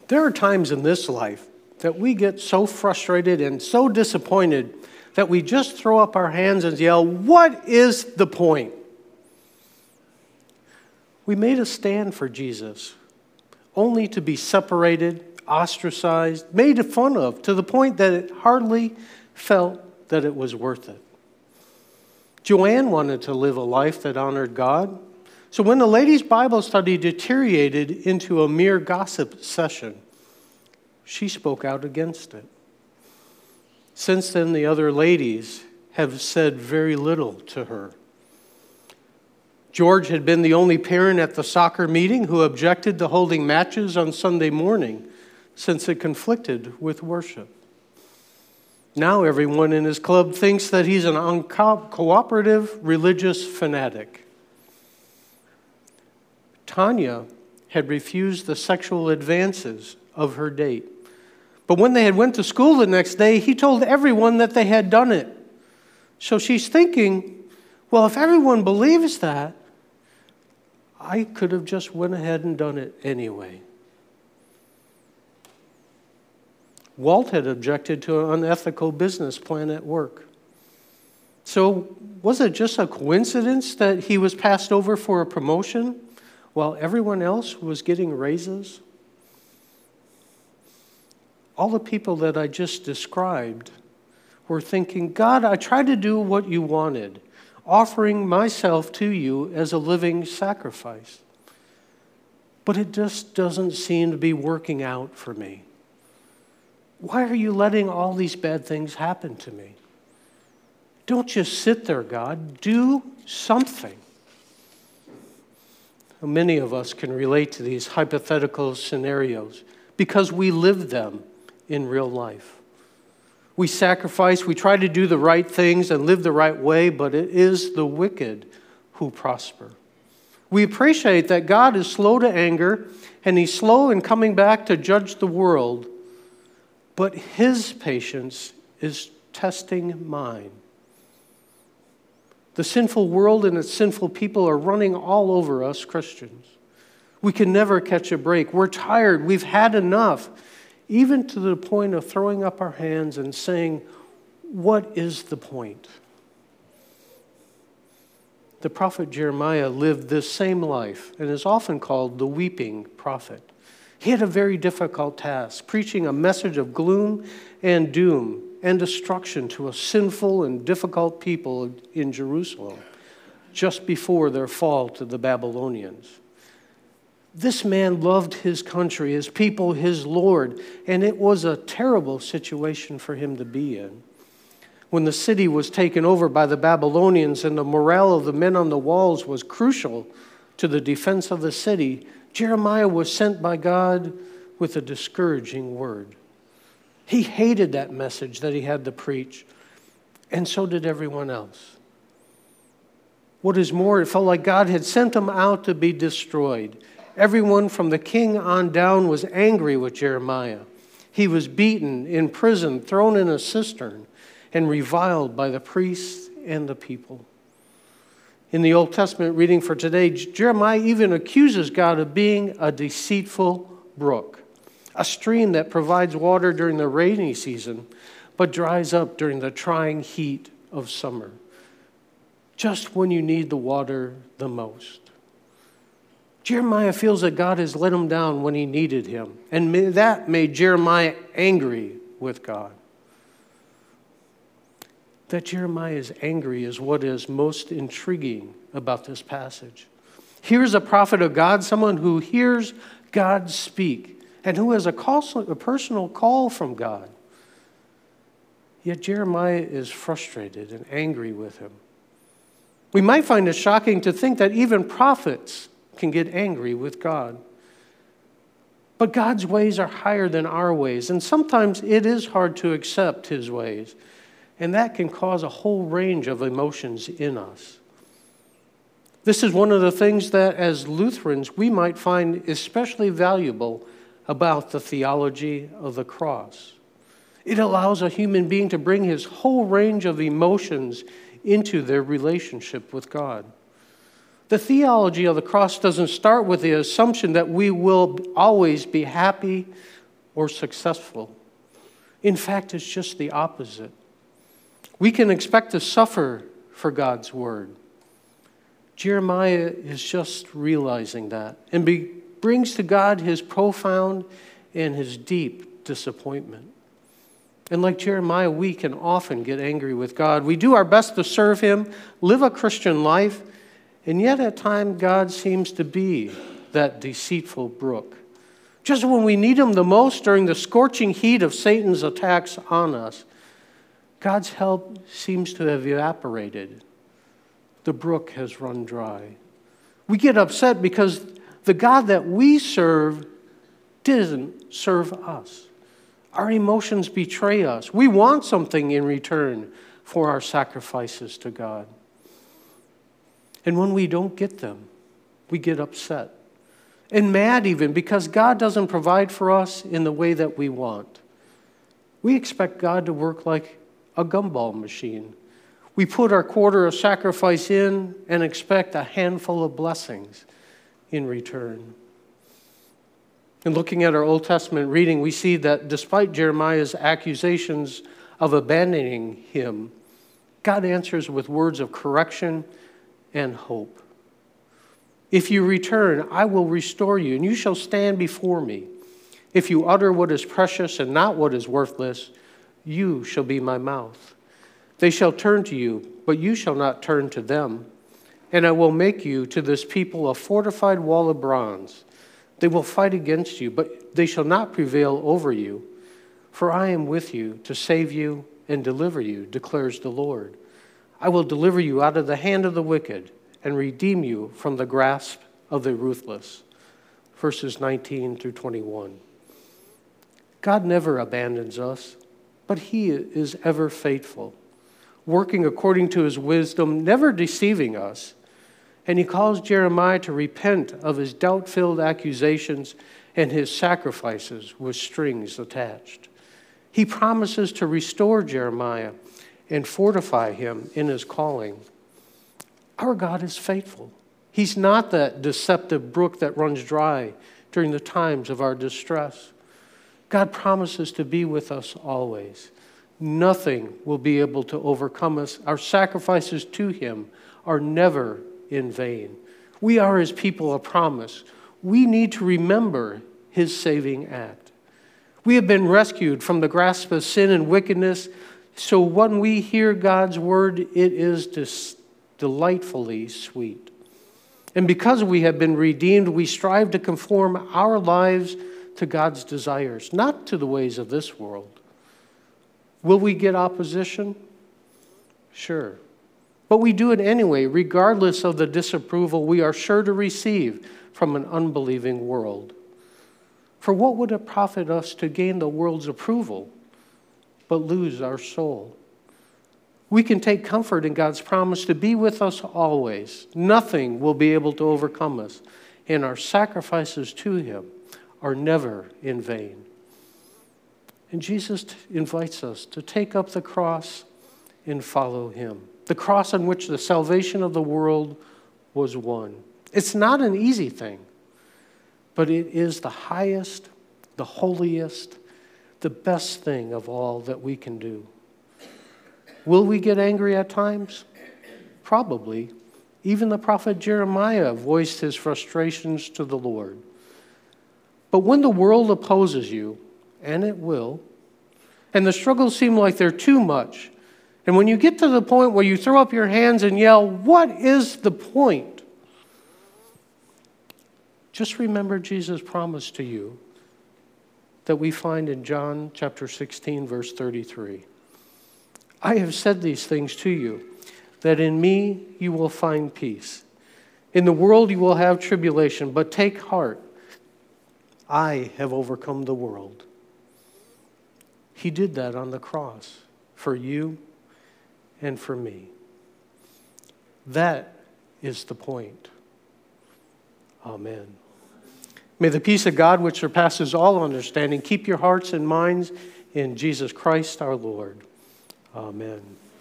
There are times in this life that we get so frustrated and so disappointed that we just throw up our hands and yell, "What is the point?" We made a stand for Jesus, only to be separated, ostracized, made fun of, to the point that it hardly felt that it was worth it. Joanne wanted to live a life that honored God. So when the ladies' Bible study deteriorated into a mere gossip session, she spoke out against it. Since then, the other ladies have said very little to her. George had been the only parent at the soccer meeting who objected to holding matches on Sunday morning since it conflicted with worship. Now everyone in his club thinks that he's an uncooperative religious fanatic. Tanya had refused the sexual advances of her date. But when they had went to school the next day, he told everyone that they had done it. So she's thinking, well, if everyone believes that, I could have just went ahead and done it anyway. Walt had objected to an unethical business plan at work. So was it just a coincidence that he was passed over for a promotion while everyone else was getting raises? All the people that I just described were thinking, God, I tried to do what you wanted, offering myself to you as a living sacrifice. But it just doesn't seem to be working out for me. Why are you letting all these bad things happen to me? Don't just sit there, God. Do something. Many of us can relate to these hypothetical scenarios because we live them in real life. We sacrifice, we try to do the right things and live the right way, but it is the wicked who prosper. We appreciate that God is slow to anger and he's slow in coming back to judge the world, but his patience is testing mine. The sinful world and its sinful people are running all over us Christians. We can never catch a break. We're tired. We've had enough, even to the point of throwing up our hands and saying, what is the point? The prophet Jeremiah lived this same life and is often called the weeping prophet. He had a very difficult task, preaching a message of gloom and doom and destruction to a sinful and difficult people in Jerusalem just before their fall to the Babylonians. This man loved his country, his people, his Lord, and it was a terrible situation for him to be in. When the city was taken over by the Babylonians and the morale of the men on the walls was crucial to the defense of the city, Jeremiah was sent by God with a discouraging word. He hated that message that he had to preach, and so did everyone else. What is more, it felt like God had sent them out to be destroyed. Everyone from the king on down was angry with Jeremiah. He was beaten, in prison, thrown in a cistern, and reviled by the priests and the people. In the Old Testament reading for today, Jeremiah even accuses God of being a deceitful brook, a stream that provides water during the rainy season, but dries up during the trying heat of summer, just when you need the water the most. Jeremiah feels that God has let him down when he needed him, and that made Jeremiah angry with God. That Jeremiah is angry is what is most intriguing about this passage. Here's a prophet of God, someone who hears God speak and who has a personal call from God. Yet Jeremiah is frustrated and angry with him. We might find it shocking to think that even prophets can get angry with God. But God's ways are higher than our ways, and sometimes it is hard to accept his ways. And that can cause a whole range of emotions in us. This is one of the things that, as Lutherans, we might find especially valuable about the theology of the cross. It allows a human being to bring his whole range of emotions into their relationship with God. The theology of the cross doesn't start with the assumption that we will always be happy or successful. In fact, it's just the opposite. We can expect to suffer for God's word. Jeremiah is just realizing that and brings to God his profound and his deep disappointment. And like Jeremiah, we can often get angry with God. We do our best to serve him, live a Christian life, and yet at times God seems to be that deceitful brook. Just when we need him the most during the scorching heat of Satan's attacks on us, God's help seems to have evaporated. The brook has run dry. We get upset because the God that we serve didn't serve us. Our emotions betray us. We want something in return for our sacrifices to God. And when we don't get them, we get upset and mad even because God doesn't provide for us in the way that we want. We expect God to work like a gumball machine. We put our quarter of sacrifice in and expect a handful of blessings in return. And looking at our Old Testament reading, we see that despite Jeremiah's accusations of abandoning him, God answers with words of correction and hope. If you return, I will restore you, and you shall stand before me. If you utter what is precious and not what is worthless, you shall be my mouth. They shall turn to you, but you shall not turn to them. And I will make you to this people a fortified wall of bronze. They will fight against you, but they shall not prevail over you. For I am with you to save you and deliver you, declares the Lord. I will deliver you out of the hand of the wicked and redeem you from the grasp of the ruthless. Verses 19 through 21. God never abandons us, but he is ever faithful, working according to his wisdom, never deceiving us. And he calls Jeremiah to repent of his doubt-filled accusations and his sacrifices with strings attached. He promises to restore Jeremiah and fortify him in his calling. Our God is faithful. He's not that deceptive brook that runs dry during the times of our distress. God promises to be with us always. Nothing will be able to overcome us. Our sacrifices to him are never in vain. We are his people of promise. We need to remember his saving act. We have been rescued from the grasp of sin and wickedness, so when we hear God's word, it is delightfully sweet. And because we have been redeemed, we strive to conform our lives to God's desires, not to the ways of this world. Will we get opposition? Sure. But we do it anyway, regardless of the disapproval we are sure to receive from an unbelieving world. For what would it profit us to gain the world's approval, but lose our soul? We can take comfort in God's promise to be with us always. Nothing will be able to overcome us, and our sacrifices to him are never in vain. And Jesus invites us to take up the cross and follow him, the cross on which the salvation of the world was won. It's not an easy thing, but it is the highest, the holiest, the best thing of all that we can do. Will we get angry at times? Probably. Even the prophet Jeremiah voiced his frustrations to the Lord. But when the world opposes you, and it will, and the struggles seem like they're too much, and when you get to the point where you throw up your hands and yell, "What is the point?" Just remember Jesus' promise to you that we find in John chapter 16, verse 33. I have said these things to you, that in me you will find peace. In the world you will have tribulation, but take heart. I have overcome the world. He did that on the cross for you and for me. That is the point. Amen. May the peace of God, which surpasses all understanding, keep your hearts and minds in Jesus Christ our Lord. Amen.